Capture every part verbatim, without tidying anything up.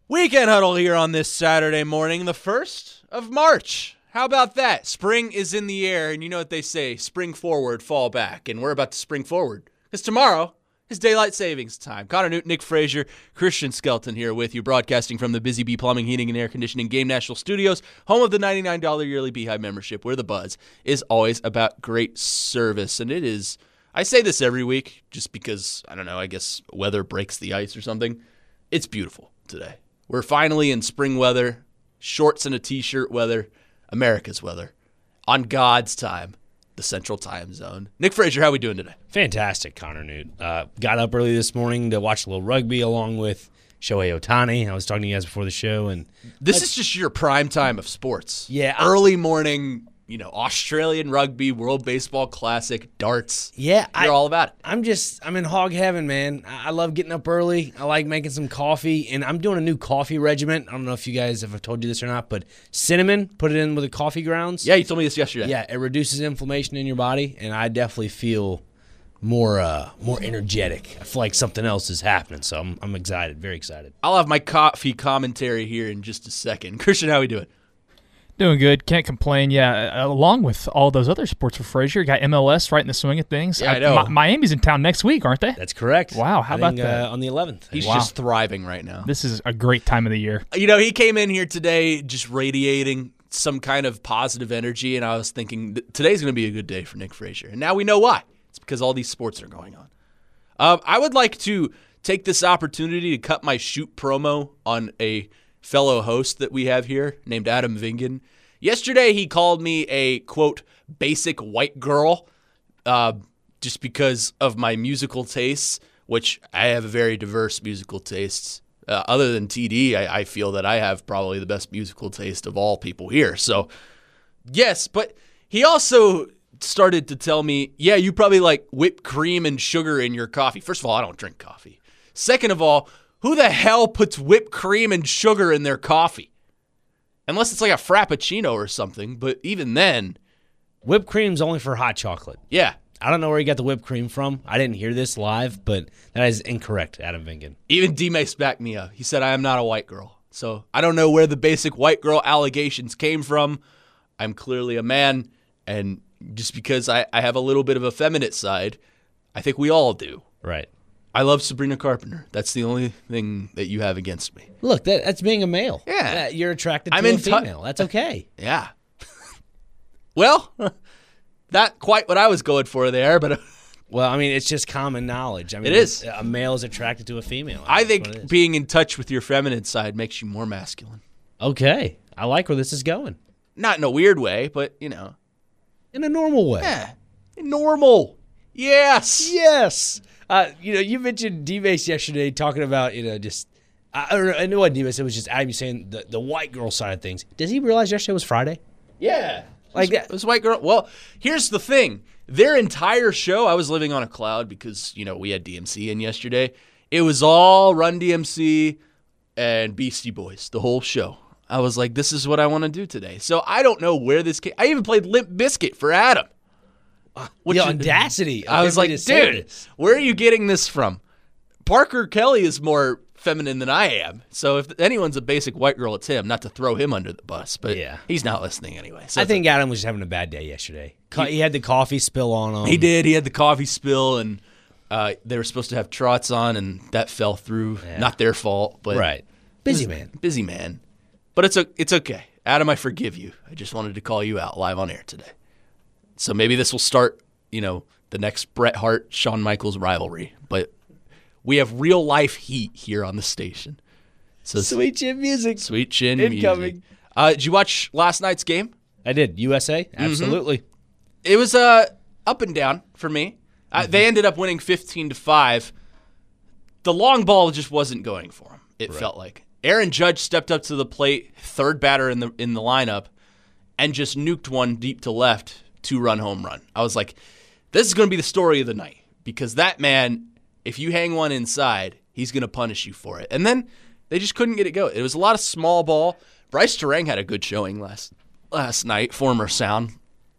Weekend Huddle here on this Saturday morning, the first of March. How about that? Spring is in the air, and you know what they say, spring forward, fall back, and we're about to spring forward. Because tomorrow is daylight savings time. Connor Newton, Nick Frazier, Christian Skelton here with you, broadcasting from the Busy Bee Plumbing, Heating, and Air Conditioning Game National Studios, home of the ninety-nine dollars yearly Beehive membership, where the buzz is always about great service. And it is, I say this every week, just because, I don't know, I guess weather breaks the ice or something. It's beautiful today. We're finally in spring weather, shorts and a t-shirt weather, America's weather, on God's time, the Central Time Zone. Nick Frazier, how are we doing today? Fantastic, Connor Newt. Uh, got up early this morning to watch a little rugby along with Shohei Ohtani. I was talking to you guys before the show. and This I, is just your prime time of sports. Yeah. Early morning, you know, Australian rugby, World Baseball Classic, darts. Yeah. You're I, all about it. I'm just, I'm in hog heaven, man. I, I love getting up early. I like making some coffee, and I'm doing a new coffee regimen. I don't know if you guys have told you this or not, but cinnamon, put it in with the coffee grounds. Yeah, you told me this yesterday. Yeah, it reduces inflammation in your body, and I definitely feel more uh, more energetic. I feel like something else is happening, so I'm, I'm excited, very excited. I'll have my coffee commentary here in just a second. Christian, how are we doing? Doing good. Can't complain. Yeah, along with all those other sports for Frazier, got M L S right in the swing of things. Yeah, I know. Mi- Miami's in town next week, aren't they? That's correct. Wow, how I about think, that? Uh, on the eleventh. He's Wow. just thriving right now. This is a great time of the year. You know, he came in here today just radiating some kind of positive energy, and I was thinking, today's going to be a good day for Nick Frazier. And now we know why. It's because all these sports are going on. Um, I would like to take this opportunity to cut my shoot promo on a fellow host that we have here named Adam Vingan. Yesterday, he called me a, quote, basic white girl uh, just because of my musical tastes, which I have a very diverse musical tastes. Uh, other than T D, I, I feel that I have probably the best musical taste of all people here. So, yes, but he also started to tell me, yeah, you probably like whipped cream and sugar in your coffee. First of all, I don't drink coffee. Second of all, who the hell puts whipped cream and sugar in their coffee? Unless it's like a Frappuccino or something, but even then. Whipped cream's only for hot chocolate. Yeah. I don't know where he got the whipped cream from. I didn't hear this live, but that is incorrect, Adam Vingan. Even D-Mace backed me up. He said, I am not a white girl. So I don't know where the basic white girl allegations came from. I'm clearly a man, and just because I, I have a little bit of a feminine side, I think we all do. Right. I love Sabrina Carpenter. That's the only thing that you have against me. Look, that, that's being a male. Yeah. Uh, you're attracted to I'm a in tu- female. That's okay. Yeah. Well, not quite what I was going for there, but Well, I mean, it's just common knowledge. I mean, It is. A male is attracted to a female. I That's what it think is. being in touch with your feminine side makes you more masculine. Okay. I like where this is going. Not in a weird way, but, you know. In a normal way. Yeah. Normal. Yes. Yes. Uh, you know, you mentioned D-Base yesterday talking about, you know, just, I, I don't know, I know what D-Base, it was just Adam saying the, the white girl side of things. Does he realize yesterday was Friday? Yeah. Like this, that. this white girl. Well, here's the thing. Their entire show, I was living on a cloud because, you know, we had D M C in yesterday. It was all Run D M C and Beastie Boys, the whole show. I was like, this is what I want to do today. So I don't know where this came. I even played Limp Bizkit for Adam. Which the audacity. I was like, dude, this. where are you getting this from? Parker Kelly is more feminine than I am. So if anyone's a basic white girl, it's him. Not to throw him under the bus, but Yeah. he's not listening anyway. So I it's think Adam was just having a bad day yesterday. Co- He, had the coffee spill on him. He did. He had the coffee spill, and uh, they were supposed to have trots on, and that fell through. Yeah. Not their fault, but Right. Busy Busy- man. Busy man. But it's a, it's okay. Adam, I forgive you. I just wanted to call you out live on air today. So maybe this will start, you know, the next Bret Hart, Shawn Michaels rivalry. But we have real life heat here on the station. So Sweet chin music. Sweet chin Incoming. music. Uh, did you watch last night's game? I did. U S A? Absolutely. It was uh, up and down for me. Uh, they ended up winning fifteen to five. The long ball just wasn't going for them, it felt like. Aaron Judge stepped up to the plate, third batter in the in the lineup, and just nuked one deep to left, two-run home run. I was like, this is going to be the story of the night because that man, if you hang one inside, he's going to punish you for it. And then they just couldn't get it going. It was a lot of small ball. Bryce Terang had a good showing last last night, former Sound.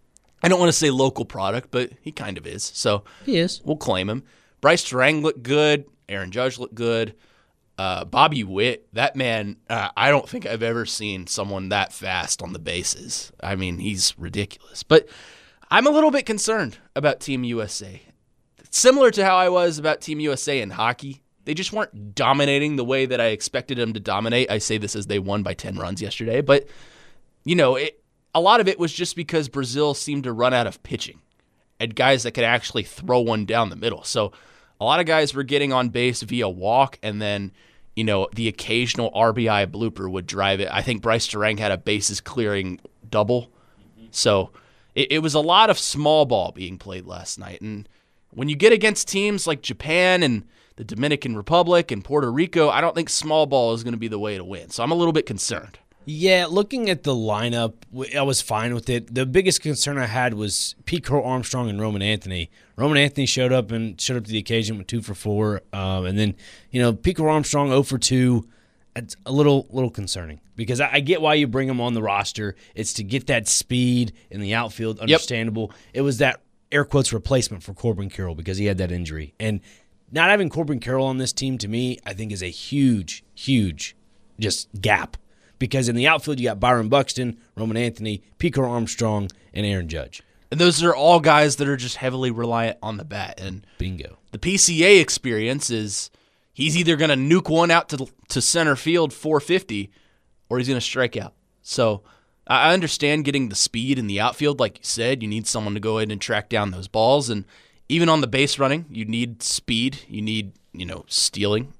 I don't want to say local product, but he kind of is. So He is. we'll claim him. Bryce Terang looked good. Aaron Judge looked good. Uh, Bobby Witt, that man, uh, I don't think I've ever seen someone that fast on the bases. I mean, he's ridiculous. But I'm a little bit concerned about Team U S A. Similar to how I was about Team U S A in hockey. They just weren't dominating the way that I expected them to dominate. I say this as they won by ten runs yesterday. But, you know, it, a lot of it was just because Brazil seemed to run out of pitching and guys that could actually throw one down the middle. So a lot of guys were getting on base via walk, and then, you know, the occasional R B I blooper would drive it. I think Bryce Durang had a bases clearing double. So it, it was a lot of small ball being played last night. And when you get against teams like Japan and the Dominican Republic and Puerto Rico, I don't think small ball is going to be the way to win. So I'm a little bit concerned. Yeah, looking at the lineup, I was fine with it. The biggest concern I had was Pete Crow Armstrong and Roman Anthony. Roman Anthony showed up and showed up to the occasion with two for four. Um, and then, you know, Pete Crow Armstrong zero for two. It's a little little concerning because I, I get why you bring him on the roster. It's to get that speed in the outfield, understandable. Yep. It was that air quotes replacement for Corbin Carroll because he had that injury. And not having Corbin Carroll on this team, to me, I think is a huge, huge just gap. Because in the outfield, you got Byron Buxton, Roman Anthony, Pete Crow Armstrong, and Aaron Judge. And those are all guys that are just heavily reliant on the bat. And bingo. The P C A experience is he's either going to nuke one out to to center field four fifty or he's going to strike out. So I understand getting the speed in the outfield. Like you said, you need someone to go ahead and track down those balls. And even on the base running, you need speed. You need, you know, stealing.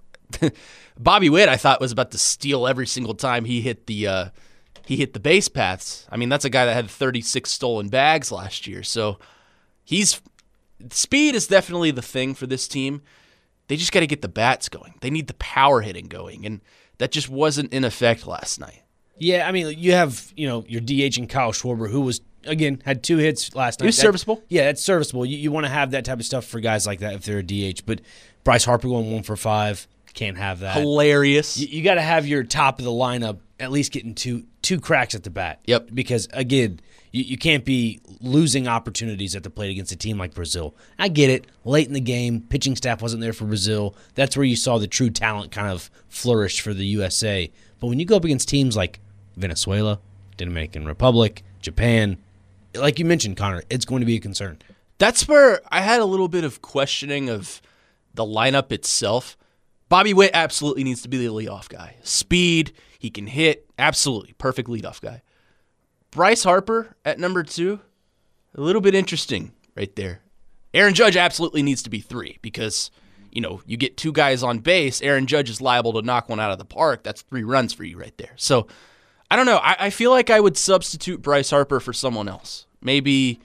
Bobby Witt, I thought, was about to steal every single time he hit the uh, he hit the base paths. I mean, that's a guy that had thirty-six stolen bags last year. So he's speed is definitely the thing for this team. They just got to get the bats going. They need the power hitting going, and that just wasn't in effect last night. Yeah, I mean, you have, you know, your D H and Kyle Schwarber, who was, again, had two hits last night. He was that, serviceable. Yeah, that's serviceable. You, you want to have that type of stuff for guys like that if they're a D H. But Bryce Harper going one for five. Can't have that. Hilarious. You, you got to have your top of the lineup at least getting two two cracks at the bat. Yep. Because, again, you, you can't be losing opportunities at the plate against a team like Brazil. I get it. Late in the game, pitching staff wasn't there for Brazil. That's where you saw the true talent kind of flourish for the U S A. But when you go up against teams like Venezuela, Dominican Republic, Japan, like you mentioned, Connor, it's going to be a concern. That's where I had a little bit of questioning of the lineup itself. Bobby Witt absolutely needs to be the leadoff guy. Speed, he can hit, absolutely. Perfect leadoff guy. Bryce Harper at number two, a little bit interesting right there. Aaron Judge absolutely needs to be three because, you know, you get two guys on base, Aaron Judge is liable to knock one out of the park. That's three runs for you right there. So, I don't know. I, I feel like I would substitute Bryce Harper for someone else. Maybe...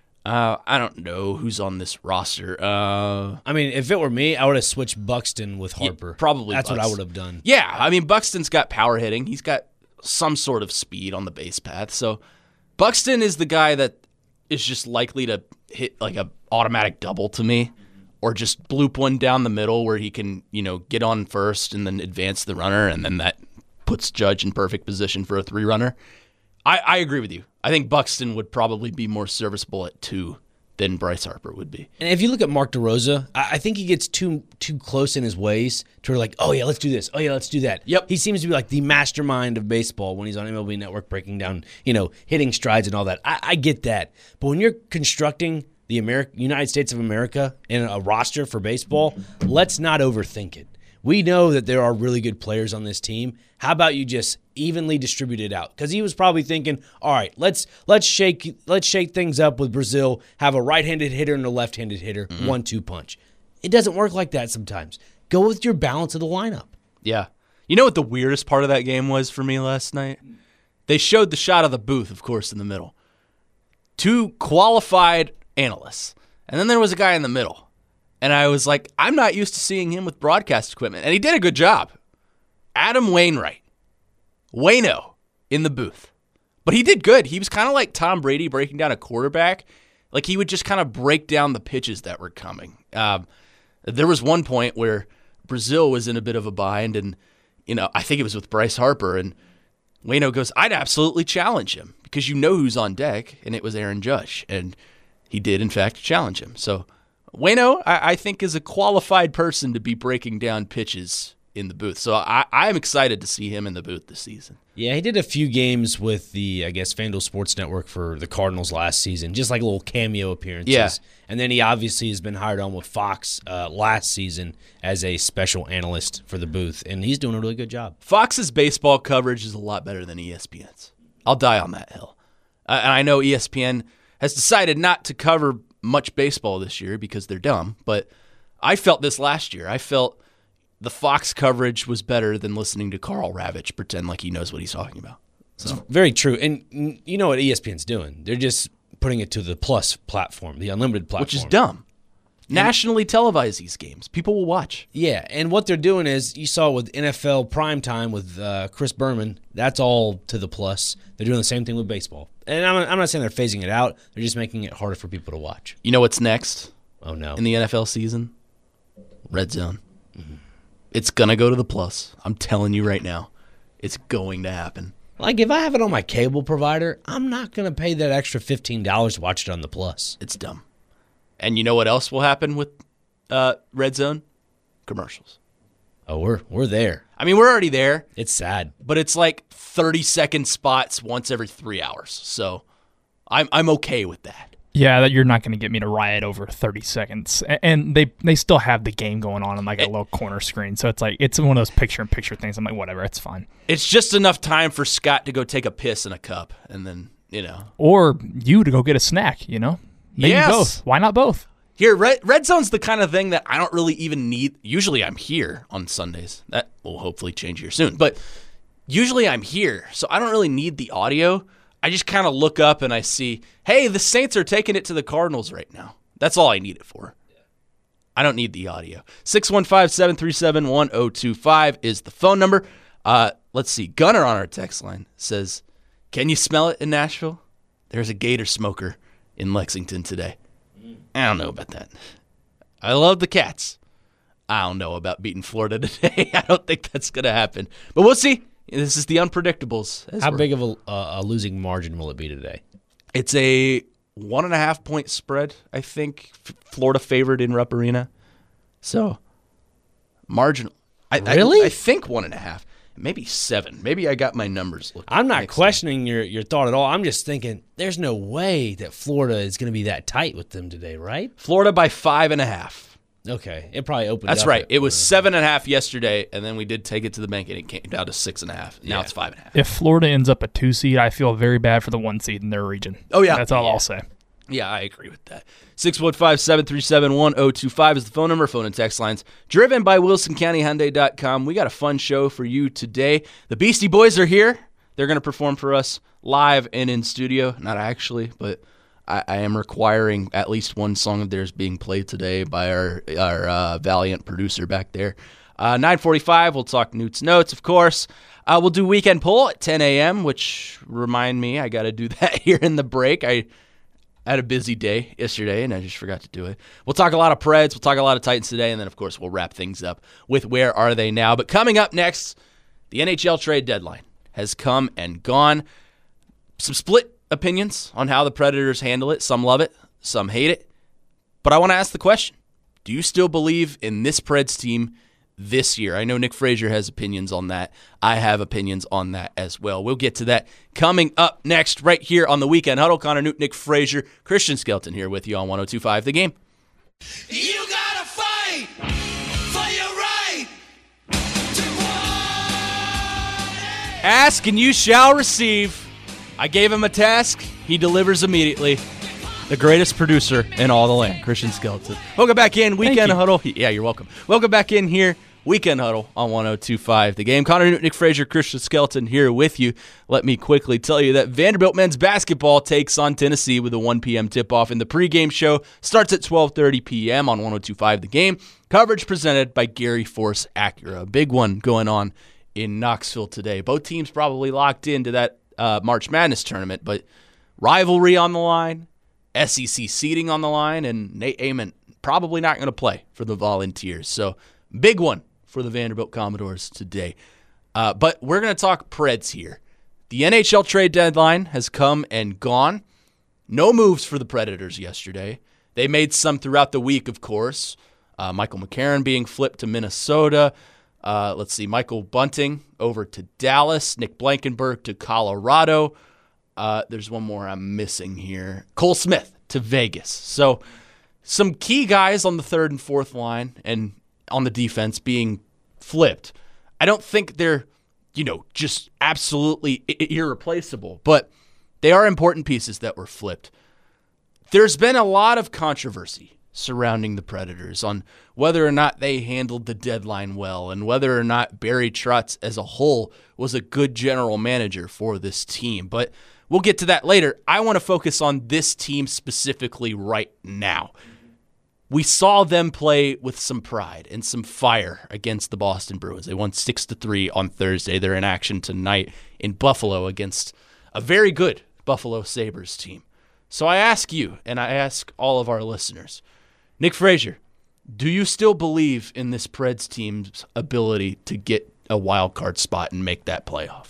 Uh, I don't know who's on this roster. Uh, I mean, if it were me, I would have switched Buxton with Harper. Yeah, probably That's Buxton. what I would have done. Yeah, I mean, Buxton's got power hitting. He's got some sort of speed on the base path. So Buxton is the guy that is just likely to hit like a automatic double to me or just bloop one down the middle where he can, you know, get on first and then advance the runner, and then that puts Judge in perfect position for a three-runner. I, I agree with you. I think Buxton would probably be more serviceable at two than Bryce Harper would be. And if you look at Mark DeRosa, I, I think he gets too too close in his ways to where like, oh yeah, let's do this. Oh yeah, let's do that. Yep. He seems to be like the mastermind of baseball when he's on M L B Network breaking down, you know, hitting strides and all that. I, I get that. But when you're constructing the Ameri- United States of America in a roster for baseball, let's not overthink it. We know that there are really good players on this team. How about you just evenly distribute it out? Because he was probably thinking, all right, let's let's shake let's shake things up with Brazil, have a right-handed hitter and a left-handed hitter, mm-hmm. one two punch. It doesn't work like that sometimes. Go with your balance of the lineup. Yeah. You know what the weirdest part of that game was for me last night? They showed the shot of the booth, of course, in the middle. Two qualified analysts. And then there was a guy in the middle. And I was like, I'm not used to seeing him with broadcast equipment. And he did a good job. Adam Wainwright. Waino in the booth. But he did good. He was kind of like Tom Brady breaking down a quarterback. Like he would just kind of break down the pitches that were coming. Um, there was one point where Brazil was in a bit of a bind. And, you know, I think it was with Bryce Harper. And Waino goes, I'd absolutely challenge him because you know who's on deck. And it was Aaron Judge. And he did, in fact, challenge him. So Waino, I, I think, is a qualified person to be breaking down pitches in the booth. So I, I'm excited to see him in the booth this season. Yeah, he did a few games with the, I guess, FanDuel Sports Network for the Cardinals last season, just like little cameo appearances. Yeah. And then he obviously has been hired on with Fox uh, last season as a special analyst for the booth, and he's doing a really good job. Fox's baseball coverage is a lot better than E S P N's. I'll die on that hill. Uh, and I know E S P N has decided not to cover much baseball this year because they're dumb, but I felt this last year. I felt the Fox coverage was better than listening to Carl Ravitch pretend like he knows what he's talking about. So very true. And you know what E S P N's doing? They're just putting it to the Plus platform, the unlimited platform. Which is dumb. Nationally televise these games. People will watch. Yeah, and what they're doing is, you saw with N F L Primetime with uh, Chris Berman, that's all to the Plus. They're doing the same thing with baseball. And I'm, I'm not saying they're phasing it out. They're just making it harder for people to watch. You know what's next? Oh, no. In the N F L season? Red Zone. Mm-hmm. It's going to go to the Plus. I'm telling you right now. It's going to happen. Like, if I have it on my cable provider, I'm not going to pay that extra fifteen dollars to watch it on the Plus. It's dumb. And you know what else will happen with uh, Red Zone? Commercials. Oh, we're we're there. I mean, we're already there. It's sad. But it's like thirty-second spots once every three hours. So I'm I'm okay with that. Yeah, that you're not going to get me to riot over thirty seconds. A- And they they still have the game going on on like a little corner screen. So it's like, it's one of those picture-in-picture things. I'm like, whatever, it's fine. It's just enough time for Scott to go take a piss in a cup and then, you know. Or you to go get a snack, you know? Maybe Yes. both. Why not both? Here, Red, Red Zone's the kind of thing that I don't really even need. Usually I'm here on Sundays. That will hopefully change here soon. But usually I'm here, so I don't really need the audio. I just kind of look up and I see, hey, the Saints are taking it to the Cardinals right now. That's all I need it for. I don't need the audio. six one five, seven three seven, one oh two five is the phone number. Uh, let's see. Gunner on our text line says, can you smell it in Nashville? There's a gator smoker in Lexington today. I don't know about that. I love the Cats. I don't know about beating Florida today. I don't think that's going to happen. But we'll see. This is the unpredictables. How big of a, uh, a losing margin will it be today? It's a one and a half point spread, I think. F- Florida favored in Rupp Arena. So, marginal. I, Really? I, I think one and a half. Maybe seven. Maybe I got my numbers looked I'm not mixed questioning your, your thought at all. I'm just thinking there's no way that Florida is going to be that tight with them today, right? up. Florida by five and a half. Okay. It probably opened That's up right. at- It was seven and a half yesterday, and then we did take it to the bank, and it came down to six and a half. Now Yeah. it's five and a half. If Florida ends up a two seed, I feel very bad for the one seed in their region. Oh, yeah. That's all Yeah. I'll say. Yeah, I agree with that. six one five, seven three seven, one oh two five is the phone number, phone and text lines. Driven by Wilson County Hyundai dot com. We got a fun show for you today. The Beastie Boys are here. They're going to perform for us live and in studio. Not actually, but I, I am requiring at least one song of theirs being played today by our, our uh, valiant producer back there. Uh, nine forty-five, we'll talk Newt's Notes, of course. Uh, we'll do Weekend Pull at ten a.m., which remind me I got to do that here in the break. I had a busy day yesterday, and I just forgot to do it. We'll talk a lot of Preds. We'll talk a lot of Titans today, and then, of course, we'll wrap things up with Where Are They Now? But coming up next, the N H L trade deadline has come and gone. Some split opinions on how the Predators handle it. Some love it. Some hate it. But I want to ask the question, do you still believe in this Preds team this year? I know Nick Frazier has opinions on that. I have opinions on that as well. We'll get to that coming up next right here on the Weekend Huddle. Connor Newt, Nick Frazier, Christian Skelton here with you on one oh two five The Game. You gotta fight for your right to want. Ask and you shall receive. I gave him a task. He delivers immediately. The greatest producer in all the land, Christian Skelton. Welcome back in, Weekend you. Huddle. Yeah, you're welcome. Welcome back in here, Weekend Huddle on one oh two five The Game. Connor Newt, Nick Frazier, Christian Skelton here with you. Let me quickly tell you that Vanderbilt men's basketball takes on Tennessee with a one p.m. tip-off, and the pregame show starts at twelve thirty p.m. on one oh two five The Game. Coverage presented by Gary Force Acura. Big one going on in Knoxville today. Both teams probably locked into that uh, March Madness tournament, but rivalry on the line, S E C seeding on the line, and Nate Amon probably not going to play for the Volunteers. So big one for the Vanderbilt Commodores today. Uh, but we're going to talk Preds here. The N H L trade deadline has come and gone. No moves for the Predators yesterday. They made some throughout the week, of course. Uh, Michael McCarron being flipped to Minnesota. Uh, let's see, Michael Bunting over to Dallas, Nick Blankenberg to Colorado. Uh, there's one more I'm missing here. Cole Smith to Vegas. So some key guys on the third and fourth line and on the defense being flipped. I don't think they're, you know, just absolutely irreplaceable, but they are important pieces that were flipped. There's been a lot of controversy surrounding the Predators on whether or not they handled the deadline well and whether or not Barry Trotz as a whole was a good general manager for this team. But we'll get to that later. I want to focus on this team specifically right now. We saw them play with some pride and some fire against the Boston Bruins. They won six to three on Thursday. They're in action tonight in Buffalo against a very good Buffalo Sabres team. So I ask you, and I ask all of our listeners, Nick Frazier, do you still believe in this Preds team's ability to get a wild card spot and make that playoff?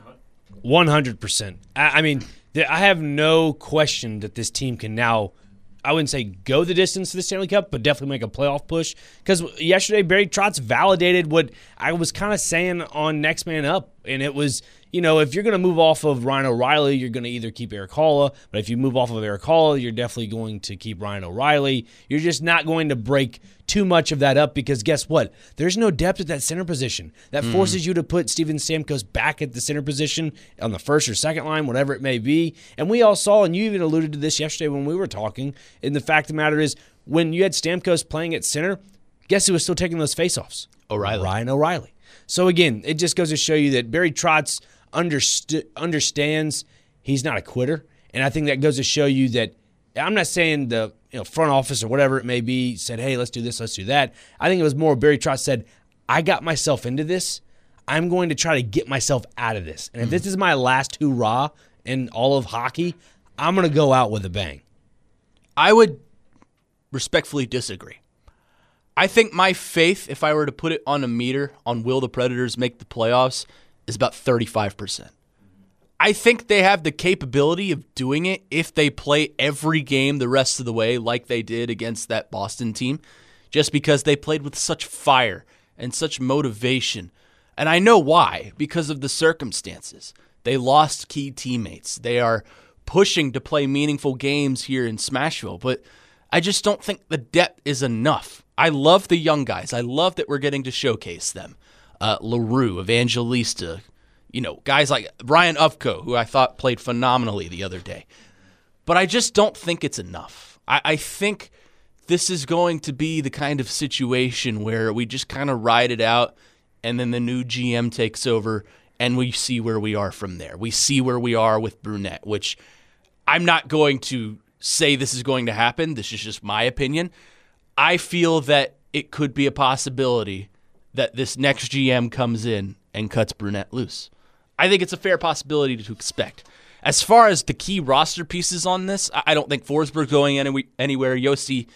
one hundred percent. I I mean, th- I have no question that this team can now, I wouldn't say go the distance to the Stanley Cup, but definitely make a playoff push. Because yesterday, Barry Trotz validated what I was kind of saying on Next Man Up. And it was, you know, if you're going to move off of Ryan O'Reilly, you're going to either keep Erik Haula. But if you move off of Erik Haula, you're definitely going to keep Ryan O'Reilly. You're just not going to break too much of that up because guess what? There's no depth at that center position. That mm. forces you to put Steven Stamkos back at the center position on the first or second line, whatever it may be. And we all saw, and you even alluded to this yesterday when we were talking, and the fact of the matter is when you had Stamkos playing at center, guess who was still taking those faceoffs? O'Reilly. Ryan O'Reilly. So again, it just goes to show you that Barry Trotz underst- understands he's not a quitter. And I think that goes to show you that I'm not saying the you know front office or whatever it may be said, hey, let's do this, let's do that. I think it was more Barry Trotz said, I got myself into this. I'm going to try to get myself out of this. And if mm-hmm. this is my last hurrah in all of hockey, I'm going to go out with a bang. I would respectfully disagree. I think my faith, if I were to put it on a meter on will the Predators make the playoffs, is about thirty-five percent. I think they have the capability of doing it if they play every game the rest of the way like they did against that Boston team, just because they played with such fire and such motivation. And I know why, because of the circumstances. They lost key teammates. They are pushing to play meaningful games here in Smashville, but I just don't think the depth is enough. I love the young guys. I love that we're getting to showcase them. Uh, LaRue, Evangelista, you know, guys like Brian Ufko, who I thought played phenomenally the other day. But I just don't think it's enough. I, I think this is going to be the kind of situation where we just kind of ride it out and then the new G M takes over and we see where we are from there. We see where we are with Brunette, which I'm not going to say this is going to happen. This is just my opinion. I feel that it could be a possibility that this next G M comes in and cuts Brunette loose. I think it's a fair possibility to expect. As far as the key roster pieces on this, I don't think Forsberg's going any, anywhere. Yossi,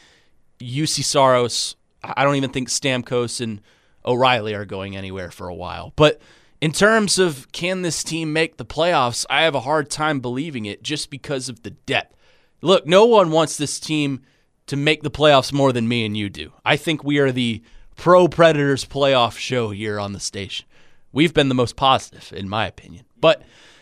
U C Saros, I don't even think Stamkos and O'Reilly are going anywhere for a while. But in terms of can this team make the playoffs, I have a hard time believing it just because of the depth. Look, no one wants this team to make the playoffs more than me and you do. I think we are the pro Predators playoff show here on the station. We've been the most positive, in my opinion. But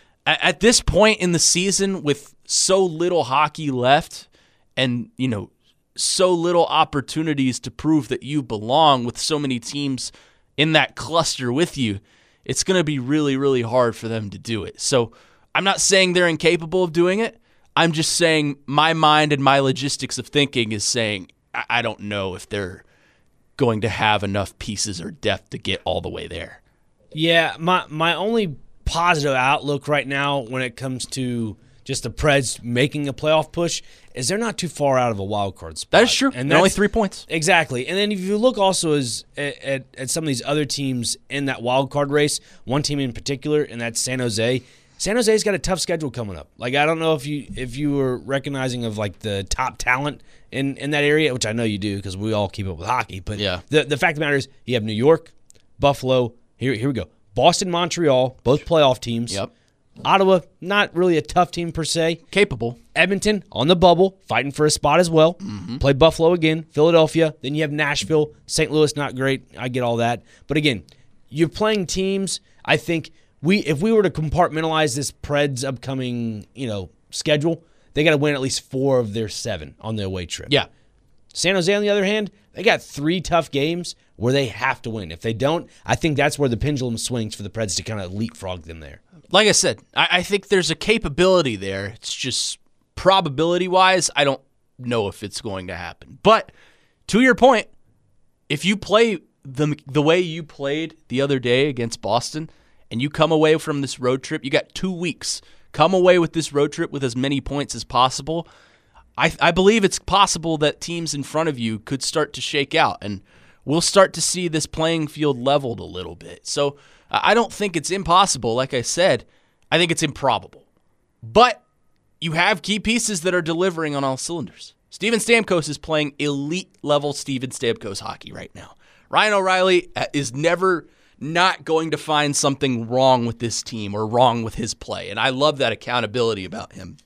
at this point in the season, with so little hockey left and, you know, so little opportunities to prove that you belong with so many teams in that cluster with you, it's going to be really, really hard for them to do it. So I'm not saying they're incapable of doing it. I'm just saying my mind and my logistics of thinking is saying I don't know if they're going to have enough pieces or depth to get all the way there. Yeah, my my only positive outlook right now when it comes to just the Preds making a playoff push is they're not too far out of a wild card spot. That is true. And they're only three points. Exactly. And then if you look also as at, at, at some of these other teams in that wild card race, one team in particular, and that's San Jose. San Jose's got a tough schedule coming up. Like, I don't know if you if you were recognizing of like the top talent in, in that area, which I know you do because we all keep up with hockey. But yeah. the the fact of the matter is you have New York, Buffalo. Here here we go. Boston, Montreal, both playoff teams. Yep. Ottawa, not really a tough team per se. Capable. Edmonton, on the bubble, fighting for a spot as well. Mm-hmm. Play Buffalo again. Philadelphia. Then you have Nashville. Saint Louis, not great. I get all that. But again, you're playing teams. I think we if we were to compartmentalize this Preds upcoming, you know, schedule, they got to win at least four of their seven on their away trip. Yeah. San Jose, on the other hand, they got three tough games where they have to win. If they don't, I think that's where the pendulum swings for the Preds to kind of leapfrog them there. Like I said, I, I think there's a capability there. It's just probability-wise, I don't know if it's going to happen. But to your point, if you play the the way you played the other day against Boston, and you come away from this road trip, you got two weeks. Come away with this road trip with as many points as possible. I, I believe it's possible that teams in front of you could start to shake out, and we'll start to see this playing field leveled a little bit. So I don't think it's impossible. Like I said, I think it's improbable. But you have key pieces that are delivering on all cylinders. Steven Stamkos is playing elite-level Steven Stamkos hockey right now. Ryan O'Reilly is never not going to find something wrong with this team or wrong with his play, and I love that accountability about him.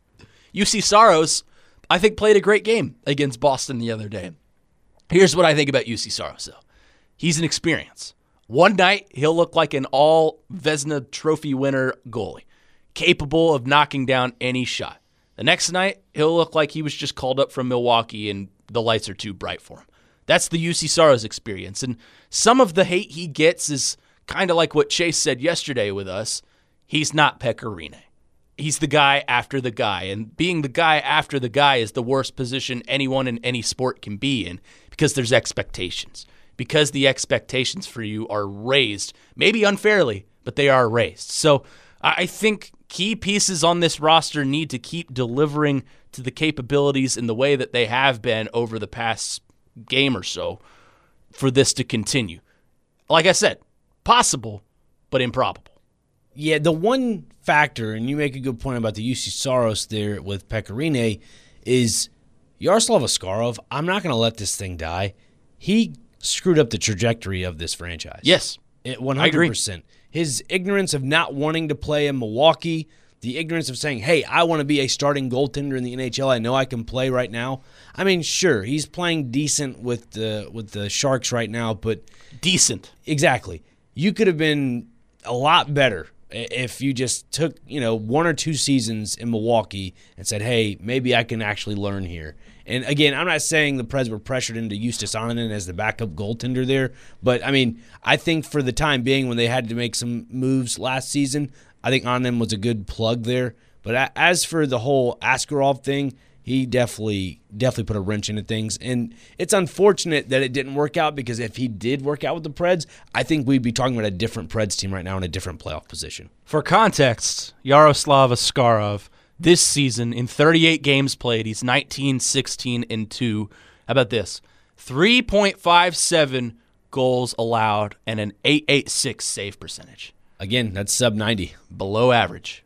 U C Saros, I think, played a great game against Boston the other day. Here's what I think about U C Saros, though. He's an experience. One night, he'll look like an all-Vezina trophy winner goalie, capable of knocking down any shot. The next night, he'll look like he was just called up from Milwaukee and the lights are too bright for him. That's the U C Saros experience. And some of the hate he gets is kind of like what Chase said yesterday with us. He's not Pekka Rinne. He's the guy after the guy, and being the guy after the guy is the worst position anyone in any sport can be in because there's expectations. Because the expectations for you are raised, maybe unfairly, but they are raised. So I think key pieces on this roster need to keep delivering to the capabilities in the way that they have been over the past game or so for this to continue. Like I said, possible, but improbable. Yeah, the one factor, and you make a good point about the U C Saros there with Pekka Rinne, is Yaroslav Askarov. I'm not going to let this thing die. He screwed up the trajectory of this franchise. Yes, It, one hundred percent. His ignorance of not wanting to play in Milwaukee, the ignorance of saying, hey, I want to be a starting goaltender in the N H L. I know I can play right now. I mean, sure, he's playing decent with the with the Sharks right now, but decent. Exactly. You could have been a lot better if you just took, you know, one or two seasons in Milwaukee and said, hey, maybe I can actually learn here. And again, I'm not saying the Preds were pressured into Justus Annunen as the backup goaltender there, but I mean, I think for the time being when they had to make some moves last season, I think Annunen was a good plug there. But as for the whole Askarov thing, he definitely definitely put a wrench into things. And it's unfortunate that it didn't work out, because if he did work out with the Preds, I think we'd be talking about a different Preds team right now in a different playoff position. For context, Yaroslav Askarov, this season, in thirty-eight games played, he's nineteen, sixteen, and two. How about this? three point five seven goals allowed and an eight eighty-six save percentage. Again, that's sub ninety. Below average.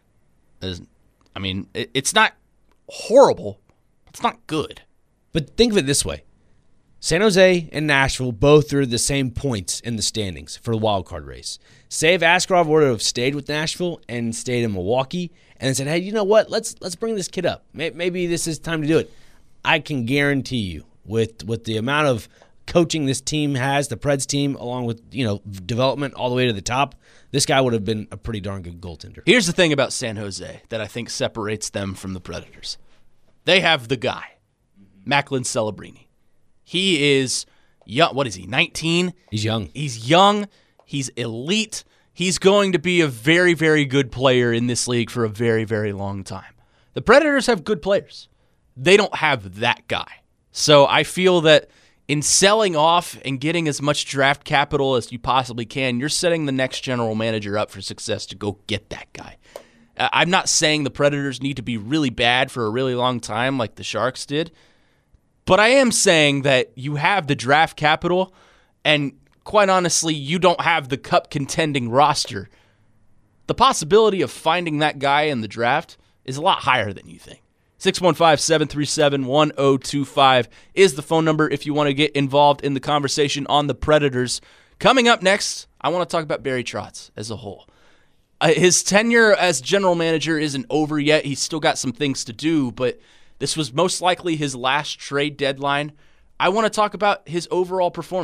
I mean, it's not horrible. It's not good. But think of it this way. San Jose and Nashville both are the same points in the standings for the wild card race. Say if Askarov were to have stayed with Nashville and stayed in Milwaukee and said, hey, you know what, let's let's bring this kid up. Maybe this is time to do it. I can guarantee you, with with the amount of coaching this team has, the Preds team, along with, you know, development all the way to the top, this guy would have been a pretty darn good goaltender. Here's the thing about San Jose that I think separates them from the Predators. They have the guy, Macklin Celebrini. He is young. What is he, nineteen? He's young. He's young. He's elite. He's going to be a very, very good player in this league for a very, very long time. The Predators have good players. They don't have that guy. So I feel that in selling off and getting as much draft capital as you possibly can, you're setting the next general manager up for success to go get that guy. I'm not saying the Predators need to be really bad for a really long time like the Sharks did, but I am saying that you have the draft capital, and quite honestly, you don't have the cup contending roster. The possibility of finding that guy in the draft is a lot higher than you think. six one five, seven three seven, one zero two five is the phone number if you want to get involved in the conversation on the Predators. Coming up next, I want to talk about Barry Trotz as a whole. Uh, his tenure as general manager isn't over yet. He's still got some things to do, but this was most likely his last trade deadline. I want to talk about his overall performance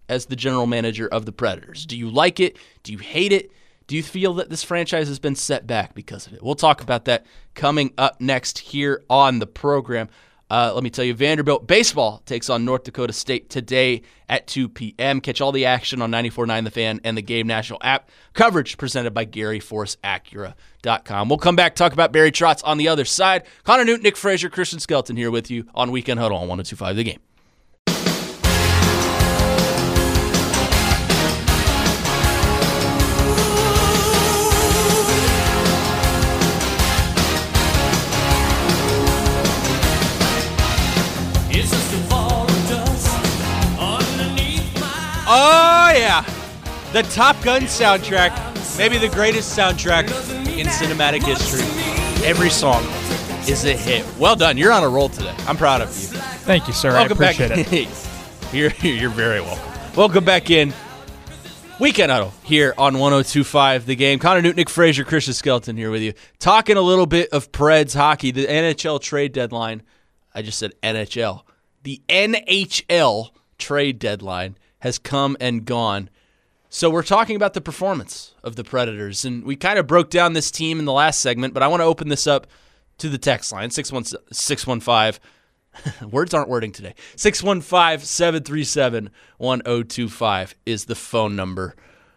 as the general manager of the Predators? Do you like it? Do you hate it? Do you feel that this franchise has been set back because of it? We'll talk about that coming up next here on the program. Uh, let me tell you, Vanderbilt baseball takes on North Dakota State today at two p.m. Catch all the action on ninety-four point nine The Fan and the Game National app. Coverage presented by Gary Force Acura dot com. We'll come back, talk about Barry Trotz on the other side. Connor Newton, Nick Frazier, Christian Skelton here with you on Weekend Huddle on one oh two point five The Game. Oh, yeah. The Top Gun soundtrack, maybe the greatest soundtrack in cinematic history. Every song is a hit. Well done. You're on a roll today. I'm proud of you. Thank you, sir. Welcome I appreciate back. it. you're, you're very welcome. Welcome back in. Weekend Huddle here on one oh two point five The Game. Connor Newton, Nick Frazier, Christian Skelton here with you. Talking a little bit of Preds hockey. The N H L trade deadline. I just said N H L. The N H L trade deadline has come and gone. So we're talking about the performance of the Predators, and we kind of broke down this team in the last segment, but I want to open this up to the text line, six one five, words aren't wording today, six one five, seven three seven, one oh two five is the phone number.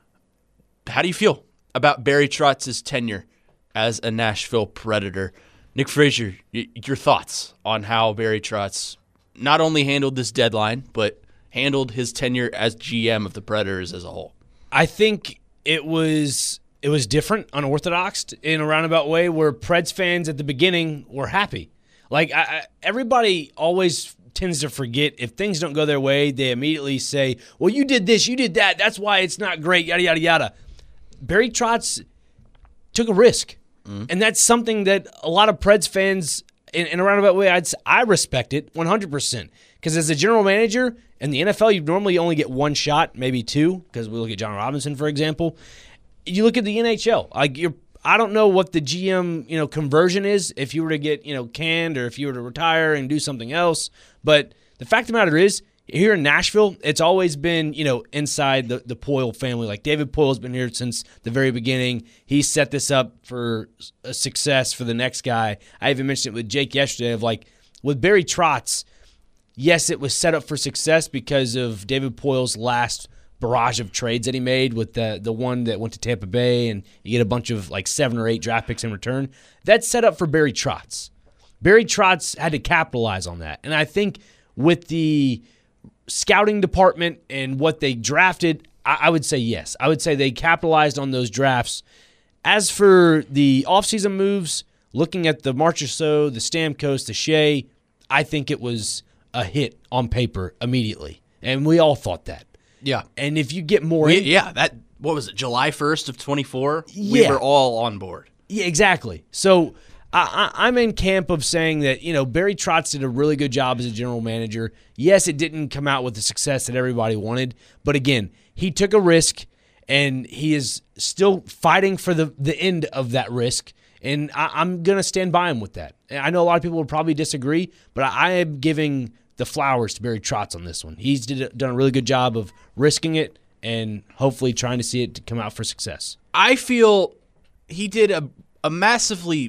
How do you feel about Barry Trotz's tenure as a Nashville Predator? Nick Frazier, y- your thoughts on how Barry Trotz not only handled this deadline, but handled his tenure as G M of the Predators as a whole? I think it was it was different, unorthodox in a roundabout way, where Preds fans at the beginning were happy. Like I, I, everybody always tends to forget if things don't go their way, they immediately say, "Well, you did this, you did that. That's why it's not great." Yada yada yada. Barry Trotz took a risk, mm-hmm. and that's something that a lot of Preds fans, in, in a roundabout way, I'd I respect it one hundred percent. Because as a general manager in the N F L, you normally only get one shot, maybe two, because we look at John Robinson, for example. You look at the N H L. Like you're, I don't know what the G M you know conversion is if you were to get you know canned or if you were to retire and do something else. But the fact of the matter is, here in Nashville, it's always been you know inside the, the Poile family. Like David Poile's been here since the very beginning. He set this up for a success for the next guy. I even mentioned it with Jake yesterday of like with Barry Trotz. Yes, it was set up for success because of David Poile's last barrage of trades that he made with the the one that went to Tampa Bay, and you get a bunch of like seven or eight draft picks in return. That's set up for Barry Trotz. Barry Trotz had to capitalize on that. And I think with the scouting department and what they drafted, I, I would say yes. I would say they capitalized on those drafts. As for the offseason moves, looking at the Marchessault, the Stamkos, the Shea, I think it was a hit on paper immediately. And we all thought that. Yeah. And if you get more We, in, yeah, that what was it, July first of twenty-four? Yeah. We were all on board. Yeah, exactly. So I, I, I'm in camp of saying that, you know, Barry Trotz did a really good job as a general manager. Yes, it didn't come out with the success that everybody wanted. But again, he took a risk, and he is still fighting for the, the end of that risk. And I, I'm going to stand by him with that. And I know a lot of people will probably disagree, but I, I am giving the flowers to Barry Trotz on this one. He's did, done a really good job of risking it and hopefully trying to see it to come out for success. I feel he did a, a massively,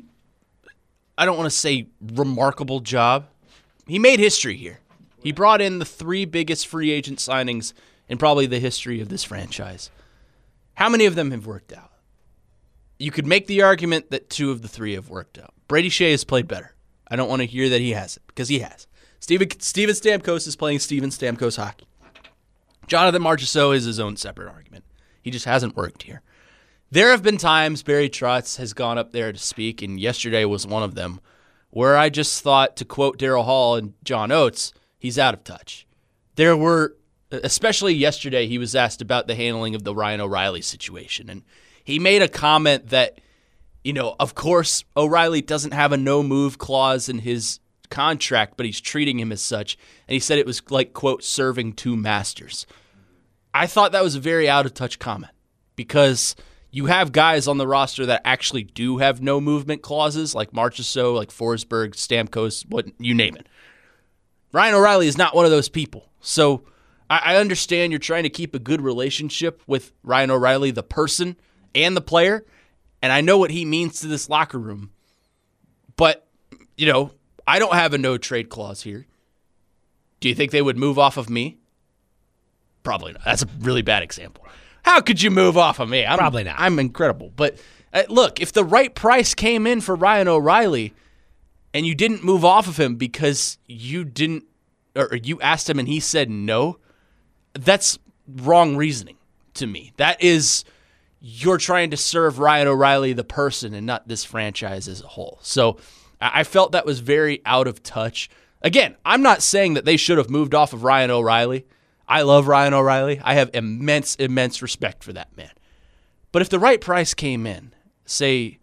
I don't want to say remarkable job. He made history here. He brought in the three biggest free agent signings in probably the history of this franchise. How many of them have worked out? You could make the argument that two of the three have worked out. Brady Shea has played better. I don't want to hear that he hasn't, because he has. Steven, Steven Stamkos is playing Steven Stamkos hockey. Jonathan Marchessault is his own separate argument. He just hasn't worked here. There have been times Barry Trotz has gone up there to speak, and yesterday was one of them, where I just thought, to quote Darryl Hall and John Oates, he's out of touch. There were, especially yesterday, he was asked about the handling of the Ryan O'Reilly situation, and he made a comment that, you know, of course, O'Reilly doesn't have a no-move clause in his contract, but he's treating him as such. And he said it was like, quote, serving two masters. I thought that was a very out-of-touch comment, because you have guys on the roster that actually do have no movement clauses, like Marchessault, like Forsberg, Stamkos, what you name it. Ryan O'Reilly is not one of those people. So I, I understand you're trying to keep a good relationship with Ryan O'Reilly, the person and the player, and I know what he means to this locker room. But, you know, I don't have a no-trade clause here. Do you think they would move off of me? Probably not. That's a really bad example. How could you move off of me? I'm, Probably not. I'm incredible. But uh, look, if the right price came in for Ryan O'Reilly and you didn't move off of him because you didn't, or you asked him and he said no, that's wrong reasoning to me. That is, you're trying to serve Ryan O'Reilly, the person, and not this franchise as a whole. So I felt that was very out of touch. Again, I'm not saying that they should have moved off of Ryan O'Reilly. I love Ryan O'Reilly. I have immense, immense respect for that man. But if the right price came in, say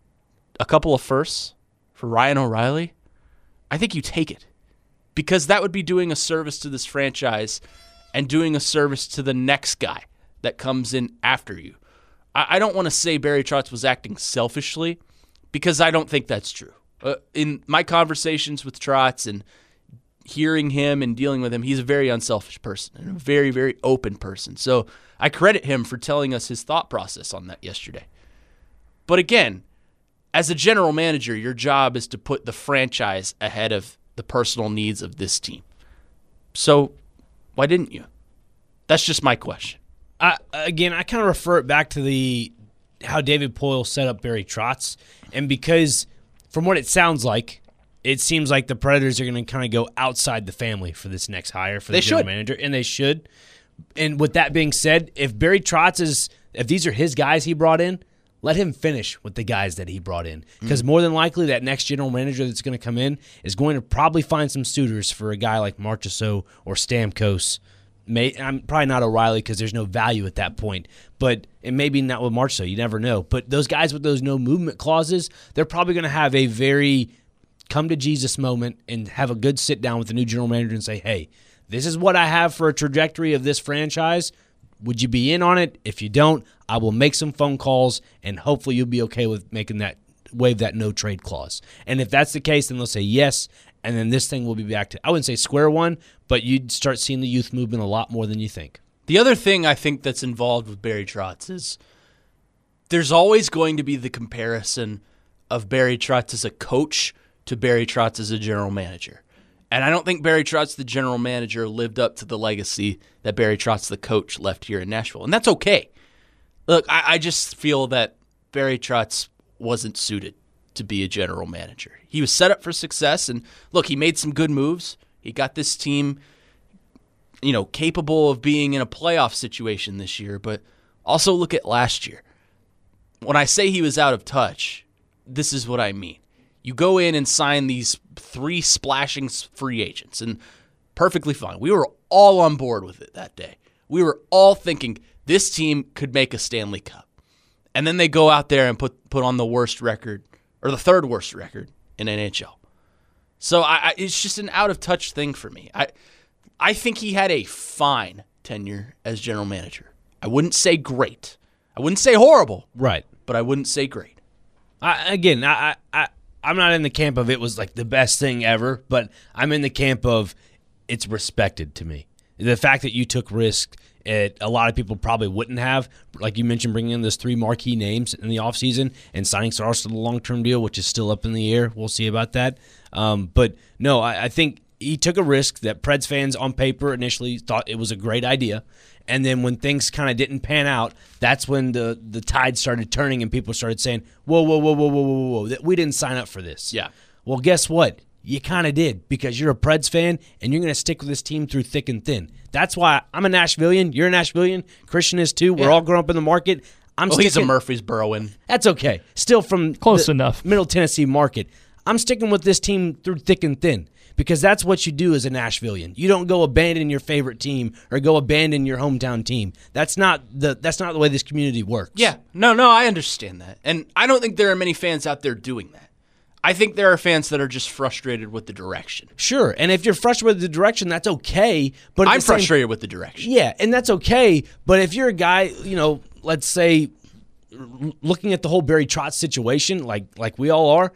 a couple of firsts for Ryan O'Reilly, I think you take it. Because that would be doing a service to this franchise and doing a service to the next guy that comes in after you. I, I don't want to say Barry Trotz was acting selfishly, because I don't think that's true. Uh, in my conversations with Trotz and hearing him and dealing with him, he's a very unselfish person and a very, very open person. So I credit him for telling us his thought process on that yesterday. But again, as a general manager, your job is to put the franchise ahead of the personal needs of this team. So why didn't you? That's just my question. I, again, I kind of refer it back to the how David Poile set up Barry Trotz. And because from what it sounds like, it seems like the Predators are going to kind of go outside the family for this next hire for the They general should. manager, and they should. And with that being said, if Barry Trotz is, if these are his guys he brought in, let him finish with the guys that he brought in. Because more than likely, that next general manager that's going to come in is going to probably find some suitors for a guy like Marchessault or Stamkos. May, I'm probably not O'Reilly because there's no value at that point. But and maybe not with Marchessault, you never know. But those guys with those no movement clauses, they're probably going to have a very come to Jesus moment and have a good sit down with the new general manager and say, hey, this is what I have for a trajectory of this franchise. Would you be in on it? If you don't, I will make some phone calls and hopefully you'll be okay with making that waive that no trade clause. And if that's the case, then they'll say yes, and then this thing will be back to, I wouldn't say square one, but you'd start seeing the youth movement a lot more than you think. The other thing I think that's involved with Barry Trotz is there's always going to be the comparison of Barry Trotz as a coach to Barry Trotz as a general manager. And I don't think Barry Trotz, the general manager, lived up to the legacy that Barry Trotz, the coach, left here in Nashville. And that's okay. Look, I, I just feel that Barry Trotz wasn't suited to be a general manager. He was set up for success, and look, he made some good moves. He got this team, you know, capable of being in a playoff situation this year, but also look at last year. When I say he was out of touch, this is what I mean. You go in and sign these three splashing free agents, and perfectly fine. We were all on board with it that day. We were all thinking this team could make a Stanley Cup. And then they go out there and put, put on the worst record, or the third worst record in N H L. So I, I, it's just an out-of-touch thing for me. I, I think he had a fine tenure as general manager. I wouldn't say great. I wouldn't say horrible. Right. But I wouldn't say great. I, again, I, I, I'm not in the camp of it was like the best thing ever, but I'm in the camp of it's respected to me. The fact that you took risk, it, a lot of people probably wouldn't have. Like you mentioned, bringing in those three marquee names in the offseason and signing Saros to the long-term deal, which is still up in the air. We'll see about that. Um, but, no, I, I think he took a risk that Preds fans on paper initially thought it was a great idea. And then when things kind of didn't pan out, that's when the, the tide started turning and people started saying, whoa, whoa, whoa, whoa, whoa, whoa, whoa, whoa, we didn't sign up for this. Yeah. Well, guess what? You kind of did because you're a Preds fan and you're going to stick with this team through thick and thin. That's why I'm a Nashvilleian. You're a Nashvilleian. Christian is too. We're Yeah. all grown up in the market. I'm Well, sticking, he's a Murfreesboroan. That's okay. Still from Close the enough. Middle Tennessee market. I'm sticking with this team through thick and thin because that's what you do as a Nashvilleian. You don't go abandon your favorite team or go abandon your hometown team. That's not the that's not the way this community works. Yeah. No, no, I understand that. And I don't think there are many fans out there doing that. I think there are fans that are just frustrated with the direction. Sure. And if you're frustrated with the direction, that's okay. But at I'm the same- frustrated with the direction. Yeah, and that's okay. But if you're a guy, you know, let's say, looking at the whole Barry Trotz situation, like like we all are,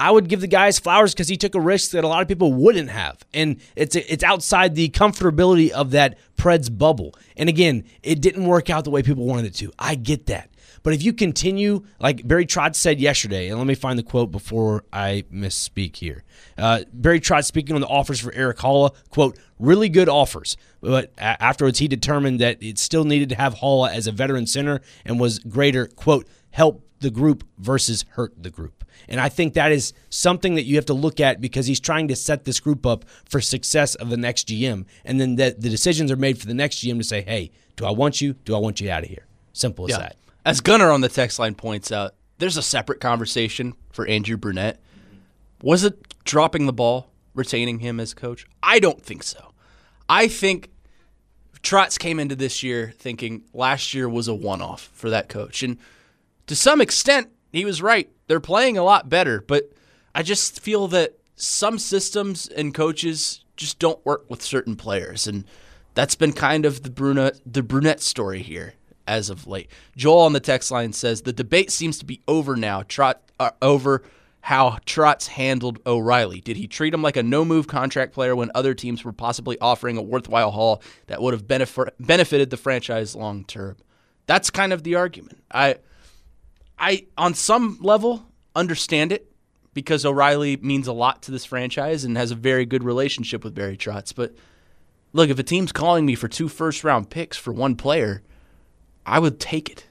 I would give the guys flowers because he took a risk that a lot of people wouldn't have. And it's it's outside the comfortability of that Preds bubble. And again, it didn't work out the way people wanted it to. I get that. But if you continue, like Barry Trotz said yesterday, and let me find the quote before I misspeak here. Uh, Barry Trotz speaking on the offers for Erik Haula, quote, really good offers. But afterwards, he determined that it still needed to have Haula as a veteran center and was greater, quote, help the group versus hurt the group. And I think that is something that you have to look at because he's trying to set this group up for success of the next G M. And then the, the decisions are made for the next G M to say, hey, do I want you? Do I want you out of here? Simple as Yeah. that. As Gunnar on the text line points out, there's a separate conversation for Andrew Brunette. Was it dropping the ball, retaining him as coach? I don't think so. I think Trotz came into this year thinking last year was a one-off for that coach. And to some extent, he was right. They're playing a lot better, but I just feel that some systems and coaches just don't work with certain players. And that's been kind of the Brunette, the Brunette story here as of late. Joel on the text line says, the debate seems to be over now, Trot, uh, over how Trotz handled O'Reilly. Did he treat him like a no-move contract player when other teams were possibly offering a worthwhile haul that would have benef- benefited the franchise long-term? That's kind of the argument. I, I, on some level, understand it because O'Reilly means a lot to this franchise and has a very good relationship with Barry Trotz. But look, if a team's calling me for two first-round picks for one player, I would take it.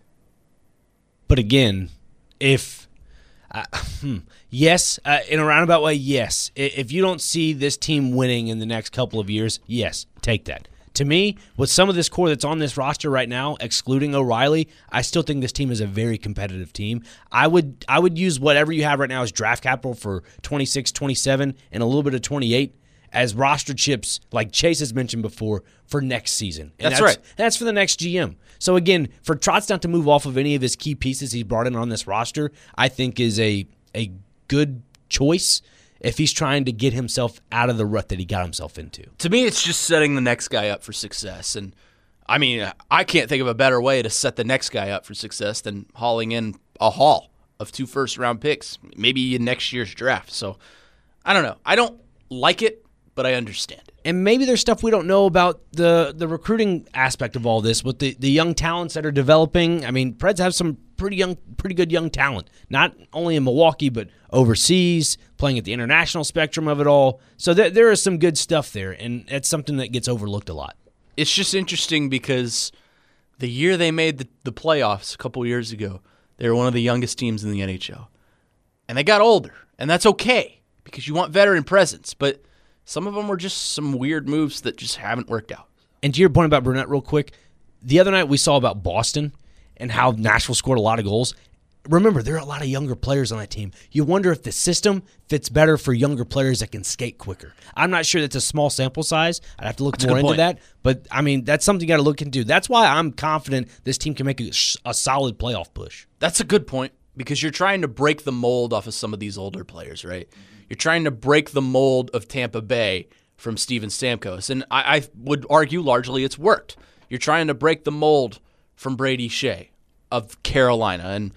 But again, if uh, hmm, yes, uh, in a roundabout way, yes. If you don't see this team winning in the next couple of years, yes, take that. To me, with some of this core that's on this roster right now, excluding O'Reilly, I still think this team is a very competitive team. I would I would use whatever you have right now as draft capital for twenty-six, twenty-seven, and a little bit of twenty-eight as roster chips, like Chase has mentioned before, for next season. And that's, that's right. That's for the next G M. So again, for Trotz not to move off of any of his key pieces he's brought in on this roster, I think is a a good choice if he's trying to get himself out of the rut that he got himself into. To me, it's just setting the next guy up for success. And I mean, I can't think of a better way to set the next guy up for success than hauling in a haul of two first-round picks, maybe in next year's draft. So I don't know. I don't like it, but I understand it. And maybe there's stuff we don't know about the the recruiting aspect of all this with the, the young talents that are developing. I mean, Preds have some pretty young, pretty good young talent, not only in Milwaukee, but overseas, playing at the international spectrum of it all. So there, there is some good stuff there, and it's something that gets overlooked a lot. It's just interesting because the year they made the, the playoffs a couple years ago, they were one of the youngest teams in the N H L. And they got older, and that's okay because you want veteran presence, but some of them were just some weird moves that just haven't worked out. And to your point about Brunette real quick, the other night we saw about Boston and how Nashville scored a lot of goals. Remember, there are a lot of younger players on that team. You wonder if the system fits better for younger players that can skate quicker. I'm not sure that's a small sample size. I'd have to look That's a more good into point. that. But, I mean, that's something you got to look into. That's why I'm confident this team can make a, a solid playoff push. That's a good point because you're trying to break the mold off of some of these older players, right? You're trying to break the mold of Tampa Bay from Steven Stamkos. And I, I would argue largely it's worked. You're trying to break the mold from Brady Shea of Carolina. And,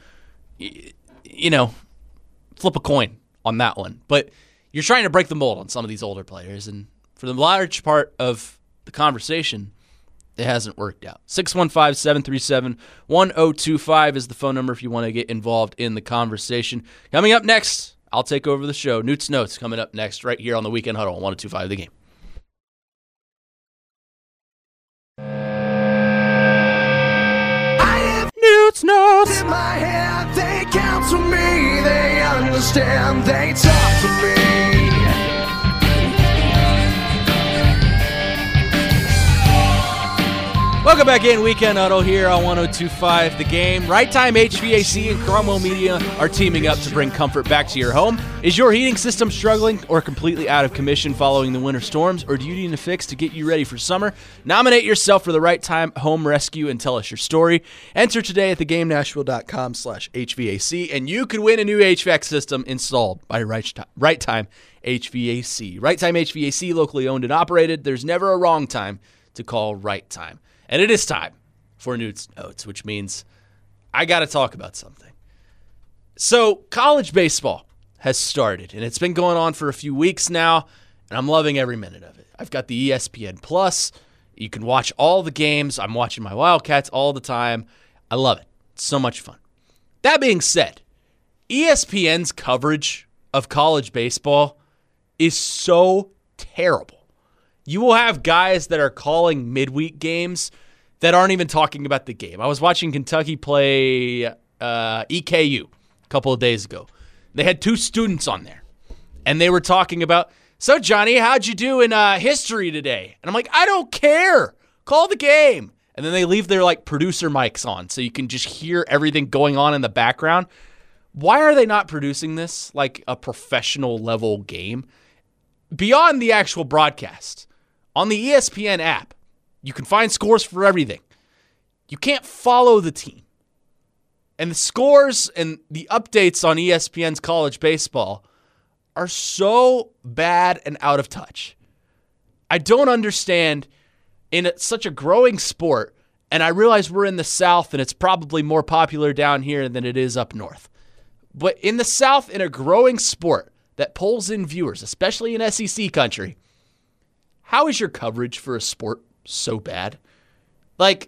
you know, flip a coin on that one. But you're trying to break the mold on some of these older players. And for the large part of the conversation, it hasn't worked out. six one five, seven three seven, one zero two five is the phone number if you want to get involved in the conversation. Coming up next, I'll take over the show. Newt's Notes coming up next right here on the Weekend Huddle on one oh two five The Game. Newt's Notes. In my head, they counsel me, they understand, they talk to me. Welcome back in, Weekend Huddle here on one oh two five The Game. Right Time H V A C and Cromwell Media are teaming up to bring comfort back to your home. Is your heating system struggling or completely out of commission following the winter storms, or do you need a fix to get you ready for summer? Nominate yourself for the Right Time Home Rescue and tell us your story. Enter today at theGameNashville.com slash HVAC, and you could win a new H V A C system installed by Right Time, right Time H V A C. Right Time H V A C, locally owned and operated. There's never a wrong time to call Right Time. And it is time for Newt's Notes, which means I got to talk about something. So college baseball has started, and it's been going on for a few weeks now, and I'm loving every minute of it. I've got the E S P N Plus. You can watch all the games. I'm watching my Wildcats all the time. I love it. It's so much fun. That being said, E S P N's coverage of college baseball is so terrible. You will have guys that are calling midweek games that aren't even talking about the game. I was watching Kentucky play uh, E K U a couple of days ago. They had two students on there, and they were talking about, so, Johnny, how'd you do in uh, history today? And I'm like, I don't care. Call the game. And then they leave their like producer mics on so you can just hear everything going on in the background. Why are they not producing this like a professional level game? Beyond the actual broadcast, on the E S P N app, you can find scores for everything. You can't follow the team. And the scores and the updates on E S P N's college baseball are so bad and out of touch. I don't understand in such a growing sport, and I realize we're in the South and it's probably more popular down here than it is up north. But in the South, in a growing sport that pulls in viewers, especially in S E C country, how is your coverage for a sport so bad? Like,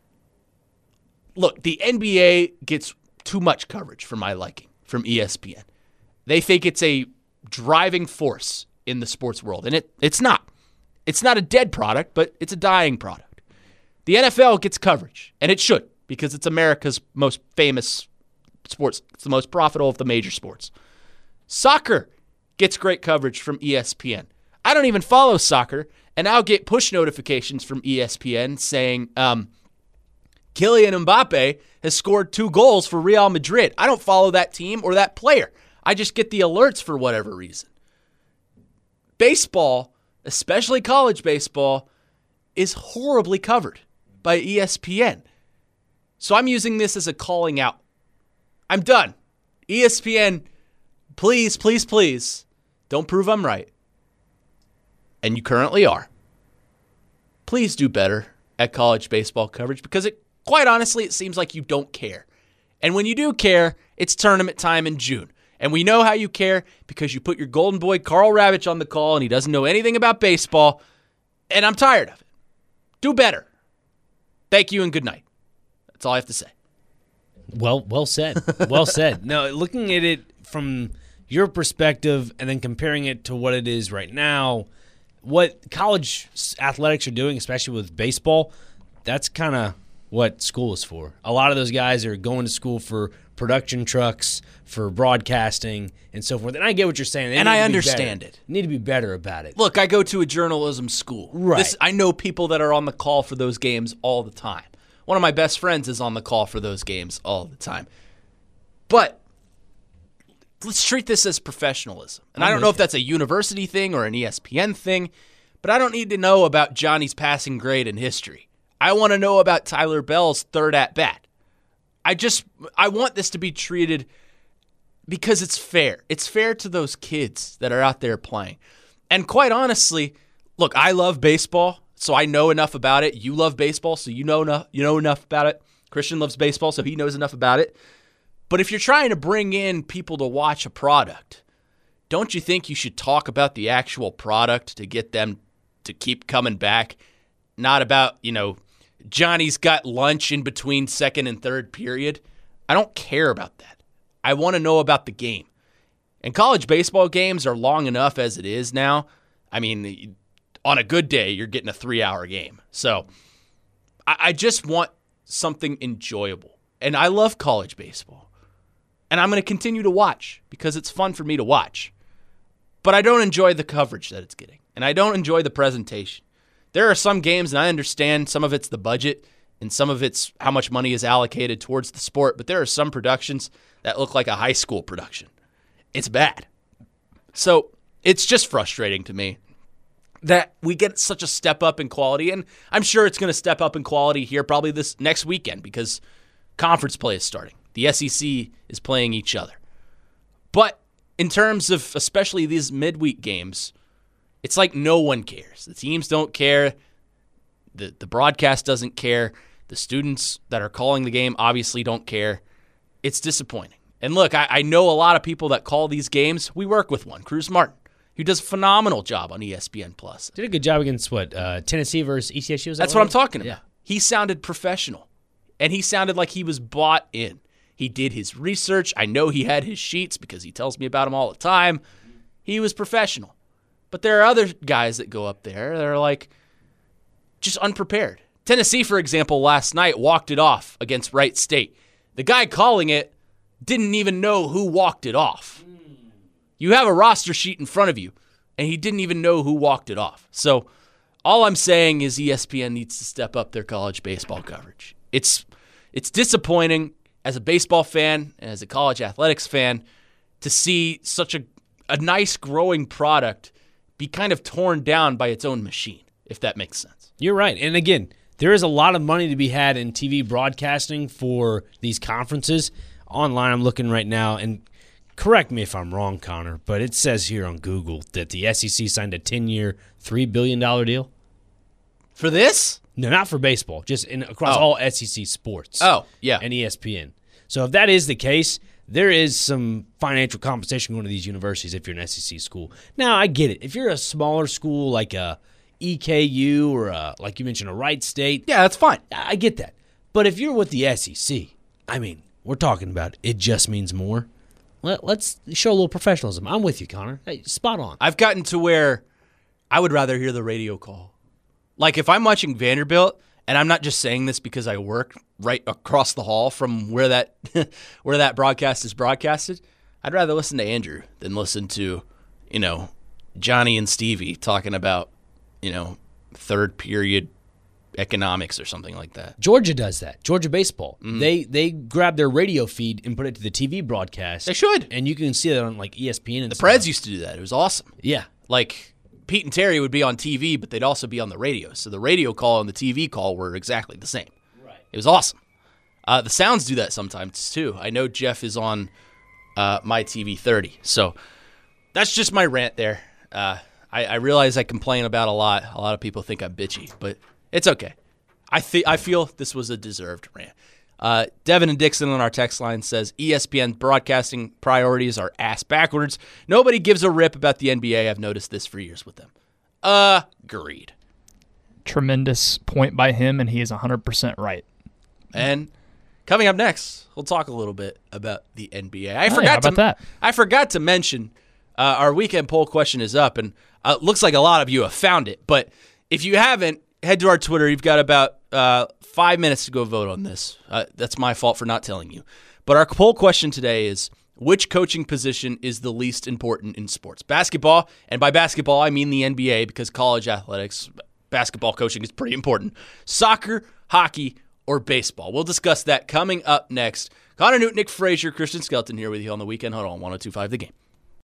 look, the N B A gets too much coverage for my liking from E S P N. They think it's a driving force in the sports world, and it it's not. It's not a dead product, but it's a dying product. The N F L gets coverage, and it should, because it's America's most famous sports. It's the most profitable of the major sports. Soccer gets great coverage from E S P N. I don't even follow soccer, and I'll get push notifications from E S P N saying um, Kylian Mbappe has scored two goals for Real Madrid. I don't follow that team or that player. I just get the alerts for whatever reason. Baseball, especially college baseball, is horribly covered by E S P N. So I'm using this as a calling out. I'm done. E S P N, please, please, please, don't prove I'm right. And you currently are. Please do better at college baseball coverage, because it, quite honestly, it seems like you don't care. And when you do care, it's tournament time in June. And we know how you care because you put your golden boy Carl Ravitch on the call and he doesn't know anything about baseball. And I'm tired of it. Do better. Thank you and good night. That's all I have to say. Well, well said. Well said. No, looking at it from your perspective and then comparing it to what it is right now, what college athletics are doing, especially with baseball, that's kind of what school is for. A lot of those guys are going to school for production trucks, for broadcasting, and so forth. And I get what you're saying. They and I understand it. it. Need to be better about it. Look, I go to a journalism school. Right. This, I know people that are on the call for those games all the time. One of my best friends is on the call for those games all the time. But let's treat this as professionalism. And I'm I don't know if that's a university thing or an E S P N thing, but I don't need to know about Johnny's passing grade in history. I want to know about Tyler Bell's third at-bat. I just, I want this to be treated because it's fair. It's fair to those kids that are out there playing. And quite honestly, look, I love baseball, so I know enough about it. You love baseball, so you know enough, you know enough about it. Christian loves baseball, so he knows enough about it. But if you're trying to bring in people to watch a product, don't you think you should talk about the actual product to get them to keep coming back? Not about, you know, Johnny's got lunch in between second and third period. I don't care about that. I want to know about the game. And college baseball games are long enough as it is now. I mean, on a good day, you're getting a three-hour game. So I, I just want something enjoyable. And I love college baseball. And I'm going to continue to watch because it's fun for me to watch. But I don't enjoy the coverage that it's getting. And I don't enjoy the presentation. There are some games, and I understand some of it's the budget and some of it's how much money is allocated towards the sport, but there are some productions that look like a high school production. It's bad. So it's just frustrating to me that we get such a step up in quality, and I'm sure it's going to step up in quality here probably this next weekend because conference play is starting. The S E C is playing each other. But in terms of especially these midweek games, it's like no one cares. The teams don't care. The the broadcast doesn't care. The students that are calling the game obviously don't care. It's disappointing. And look, I, I know a lot of people that call these games. We work with one, Cruz Martin, who does a phenomenal job on E S P N Plus. Did a good job against what uh, Tennessee versus E C S U. Is that That's what I'm right? talking about. Yeah. He sounded professional, and he sounded like he was bought in. He did his research. I know he had his sheets because he tells me about them all the time. He was professional. But there are other guys that go up there that are like just unprepared. Tennessee, for example, last night walked it off against Wright State. The guy calling it didn't even know who walked it off. You have a roster sheet in front of you, and he didn't even know who walked it off. So all I'm saying is E S P N needs to step up their college baseball coverage. It's it's disappointing as a baseball fan and as a college athletics fan to see such a, a nice growing product be kind of torn down by its own machine, if that makes sense. You're right. And again, there is a lot of money to be had in T V broadcasting for these conferences. Online, I'm looking right now, and correct me if I'm wrong, Connor, but it says here on Google that the S E C signed a ten-year, three billion dollars deal. For this? No, not for baseball, just in, across Oh. all S E C sports. Oh, yeah. And E S P N. So if that is the case, there is some financial compensation going to these universities if you're an S E C school. Now, I get it. If you're a smaller school like a E K U or a, like you mentioned, a Wright State, Yeah, that's fine. I get that. But if you're with the S E C, I mean, we're talking about it just means more. Let, let's show a little professionalism. I'm with you, Connor. Hey, spot on. I've gotten to where I would rather hear the radio call. Like if I'm watching Vanderbilt, and I'm not just saying this because I work right across the hall from where that where that broadcast is broadcasted, I'd rather listen to Andrew than listen to, you know, Johnny and Stevie talking about, you know, third period economics or something like that. Georgia does that. Georgia baseball. Mm-hmm. They they grab their radio feed and put it to the T V broadcast. They should. And you can see that on like E S P N and The stuff. Preds used to do that. It was awesome. Yeah. Like Pete and Terry would be on T V, but they'd also be on the radio. So the radio call and the T V call were exactly the same. Right. It was awesome. Uh, the Sounds do that sometimes too. I know Jeff is on uh, my T V thirty. So that's just my rant there. Uh, I, I realize I complain about a lot. A lot of people think I'm bitchy, but it's okay. I th- I feel this was a deserved rant. Uh, Devin and Dixon on our text line says E S P N broadcasting priorities are ass backwards. Nobody gives a rip about the N B A. I've noticed this for years with them. Agreed. Tremendous point by him, and he is one hundred percent right. And coming up next, we'll talk a little bit about the N B A. I Oh, forgot yeah, how to about that? I forgot to mention uh, our weekend poll question is up, and uh, looks like a lot of you have found it. But if you haven't, head to our Twitter. You've got about uh, five minutes to go vote on this. Uh, that's my fault for not telling you. But our poll question today is: which coaching position is the least important in sports? Basketball, and by basketball I mean the N B A because college athletics, basketball coaching is pretty important. Soccer, hockey, or baseball? We'll discuss that coming up next. Connor Newton, Nick Frazier, Christian Skelton here with you on the Weekend Huddle on one oh two point five The Game.